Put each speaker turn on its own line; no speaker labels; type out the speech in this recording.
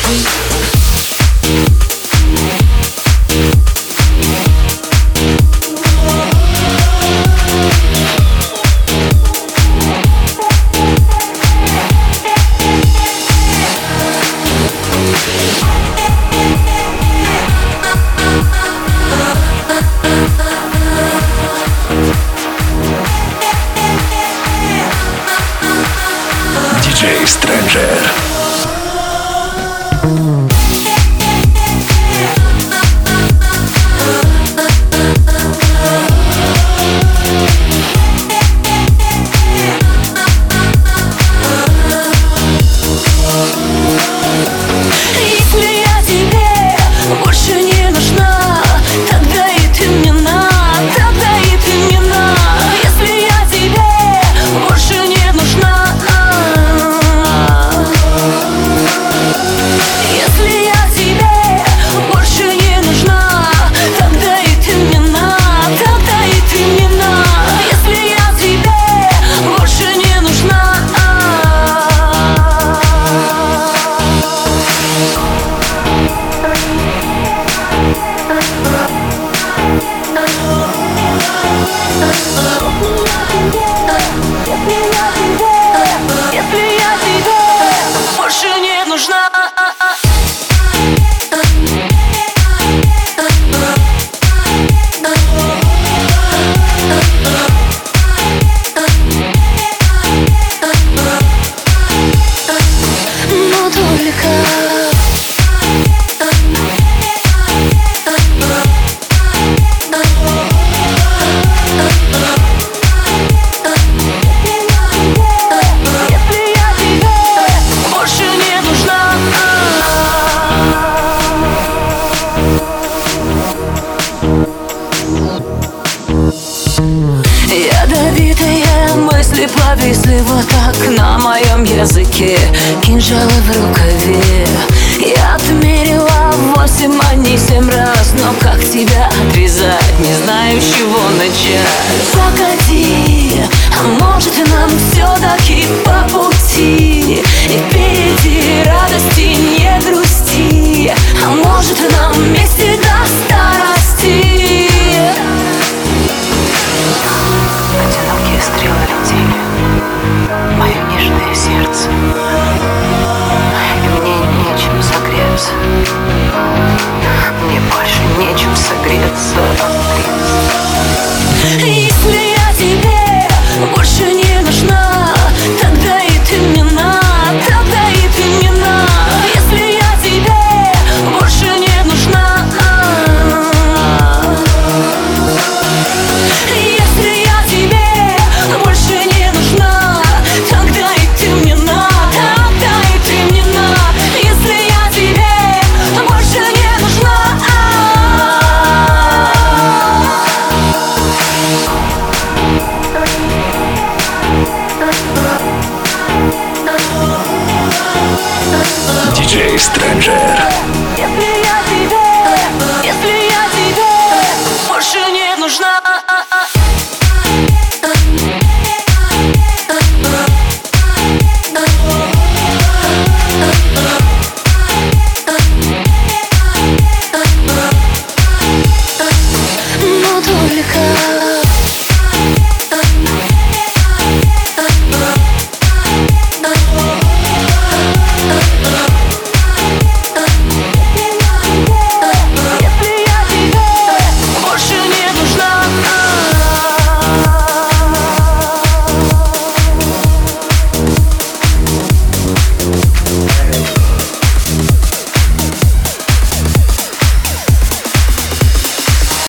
DJ Stranger.
Повисли вот так на моем языке, кинжалы в рукаве. Я отмерила 8, а не 7 раз, но как тебя отрезать, не знаю, с чего начать. Погоди, а может нам все-таки по пути, и впереди радости не грусти, а может нам вместе до старости. Одинокие стрелы летели мое нежное сердце, и мне нечем согреться, мне больше нечем согреться. Если я тебе больше не нужна, тогда и ты мне надо, тогда и ты мне надо. Если я тебе больше не нужна, если я тебе больше не нужна, тогда и ты мне надо, тогда и ты мне надо. Если я тебе больше не нужна.
DJ Stranger.